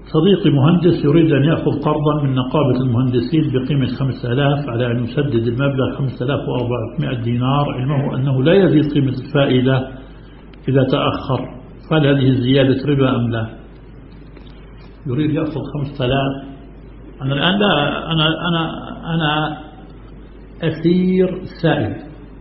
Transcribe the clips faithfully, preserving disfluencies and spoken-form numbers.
صديقي مهندس يريد أن يأخذ قرضا من نقابة المهندسين بقيمة خمسة آلاف على أن يسدد المبلغ خمسة آلاف وأربعمائة دينار، علمه أنه لا يزيد قيمة الفائدة إذا تأخر، فهل هذه زيادة ربا أم لا؟ يريد يأخذ خمسة آلاف. أنا الآن لا أنا أنا أنا أثير سائل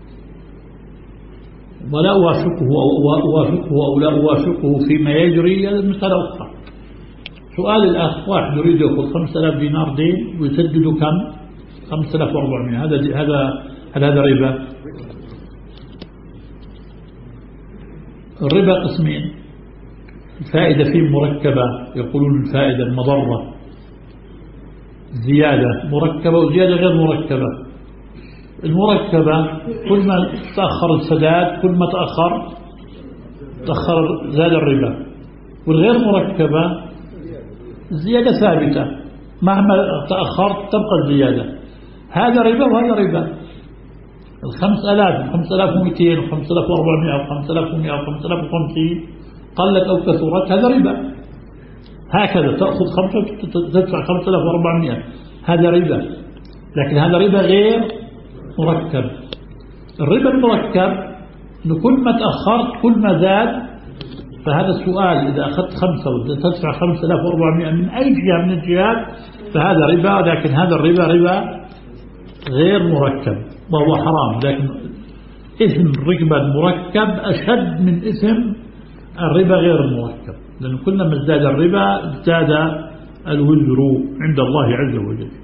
ولا أوافقه أو أوافقه أو لا أوافقه فيما يجري، هذا مسألة أخرى. سؤال الأخ، واحد يريد يأخذ خمسة آلاف دينار دين ويسدد كم؟ خمسة آلاف وأربعمائة. هذا هذا هل هذا ربا؟ الربا قسمين، الفائدة فيه مركبة، يقولون الفائدة المضرة زيادة مركبة وزيادة غير مركبة. المركبة كل ما تأخر السداد كل ما تأخر تأخر زاد الربا، والغير مركبة الزيادة ثابتة مهما تأخرت تبقى الزيادة. هذا ربا وهذا ربا. الخمس ألاف وخمس ألاف ومئتين وخمس ألاف وأربعمائة وخمس ألاف ومئة وخمس ألاف وخمسين قلت أو كثرت هذا ربا. هكذا تأخذ خمسة تدفع خمس ألاف وأربعمائة هذا ربا، لكن هذا ربا غير مركب. الربا المركب أنه كل ما تأخرت كل ما زاد. فهذا السؤال إذا أخذت خمسة وتدفع خمسة آلاف وأربعمائة من أي جهة من الجهات فهذا ربا، لكن هذا الربا ربا غير مركب وهو حرام. لكن إثم الربا المركب أشد من إثم الربا غير المركب، لأنه كلما ازداد الربا ازداد الوزر عند الله عز وجل.